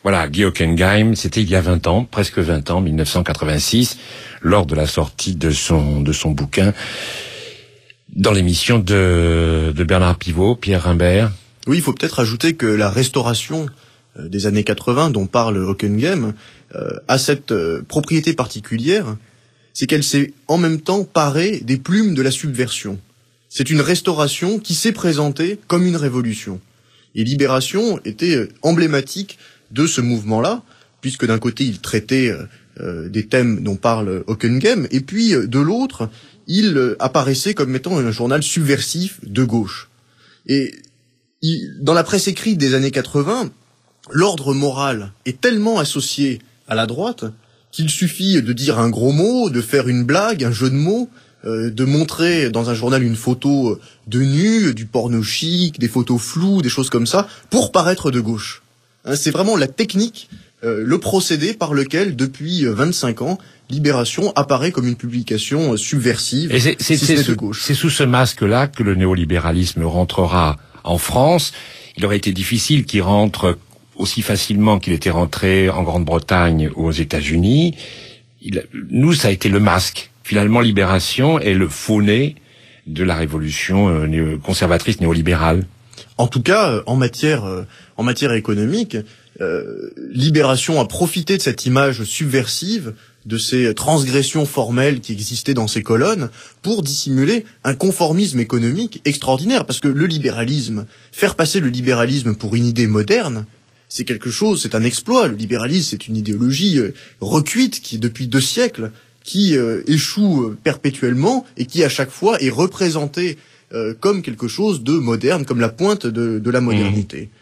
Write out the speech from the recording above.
Voilà, Guy Hockenheim, c'était il y a 20 ans, presque 20 ans, 1986, lors de la sortie de son bouquin, dans l'émission de Bernard Pivot, Pierre Rimbert. Oui, il faut peut-être ajouter que la restauration des années 80 dont parle Hockenheim a cette propriété particulière, c'est qu'elle s'est en même temps parée des plumes de la subversion. C'est une restauration qui s'est présentée comme une révolution. Et Libération était emblématique de ce mouvement-là, puisque d'un côté il traitait des thèmes dont parle Hockenheim, et puis de l'autre, il apparaissait comme étant un journal subversif de gauche. Et dans la presse écrite des années 80, l'ordre moral est tellement associé à la droite qu'il suffit de dire un gros mot, de faire une blague, un jeu de mots, de montrer dans un journal une photo de nu, du porno chic, des photos floues, des choses comme ça, pour paraître de gauche. C'est vraiment la technique, le procédé par lequel, depuis 25 ans, Libération apparaît comme une publication subversive, de gauche. C'est sous ce masque-là que le néolibéralisme rentrera en France. Il aurait été difficile qu'il rentre aussi facilement qu'il était rentré en Grande-Bretagne ou aux États-Unis. Nous, ça a été le masque. Finalement, Libération est le faux-nez de la révolution conservatrice néolibérale. En tout cas, en matière économique, Libération a profité de cette image subversive, de ces transgressions formelles qui existaient dans ces colonnes, pour dissimuler un conformisme économique extraordinaire. Parce que le libéralisme, faire passer le libéralisme pour une idée moderne, c'est quelque chose, c'est un exploit. Le libéralisme, c'est une idéologie recuite qui, depuis 2 siècles, qui échoue perpétuellement et qui, à chaque fois, est représentée comme quelque chose de moderne, comme la pointe de la modernité.